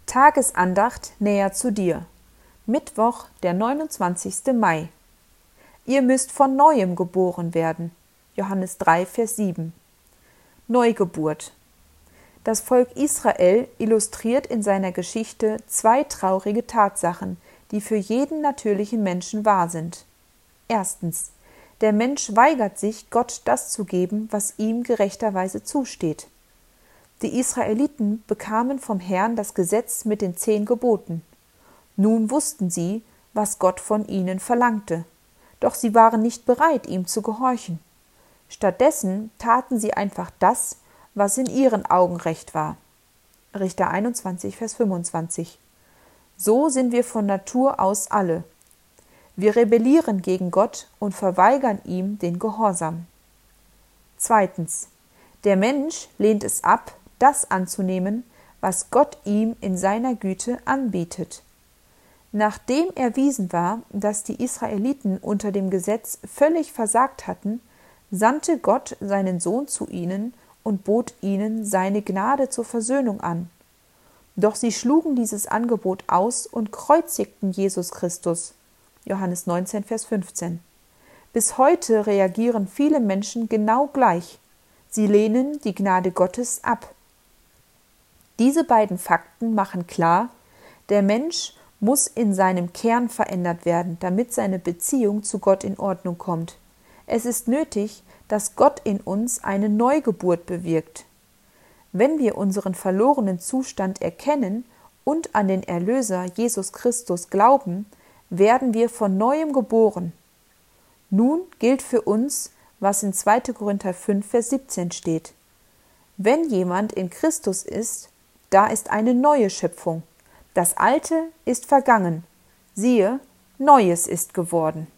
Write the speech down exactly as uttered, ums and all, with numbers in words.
Tagesandacht näher zu dir. Mittwoch, der neunundzwanzigsten Mai. Ihr müsst von Neuem geboren werden. Johannes drei, Vers sieben. Neugeburt. Das Volk Israel illustriert in seiner Geschichte zwei traurige Tatsachen, die für jeden natürlichen Menschen wahr sind. Erstens: Der Mensch weigert sich, Gott das zu geben, was ihm gerechterweise zusteht. Die Israeliten bekamen vom Herrn das Gesetz mit den zehn Geboten. Nun wussten sie, was Gott von ihnen verlangte, doch sie waren nicht bereit, ihm zu gehorchen. Stattdessen taten sie einfach das, was in ihren Augen recht war. Richter einundzwanzig, Vers fünfundzwanzig. So sind wir von Natur aus alle. Wir rebellieren gegen Gott und verweigern ihm den Gehorsam. Zweitens: Der Mensch lehnt es ab, das anzunehmen, was Gott ihm in seiner Güte anbietet. Nachdem erwiesen war, dass die Israeliten unter dem Gesetz völlig versagt hatten, sandte Gott seinen Sohn zu ihnen und bot ihnen seine Gnade zur Versöhnung an. Doch sie schlugen dieses Angebot aus und kreuzigten Jesus Christus. Johannes neunzehn, Vers fünfzehn. Bis heute reagieren viele Menschen genau gleich. Sie lehnen die Gnade Gottes ab. Diese beiden Fakten machen klar, der Mensch muss in seinem Kern verändert werden, damit seine Beziehung zu Gott in Ordnung kommt. Es ist nötig, dass Gott in uns eine Neugeburt bewirkt. Wenn wir unseren verlorenen Zustand erkennen und an den Erlöser Jesus Christus glauben, werden wir von Neuem geboren. Nun gilt für uns, was in zweiter Korinther fünf, Vers siebzehn steht. Wenn jemand in Christus ist, da ist eine neue Schöpfung. Das Alte ist vergangen. Siehe, Neues ist geworden.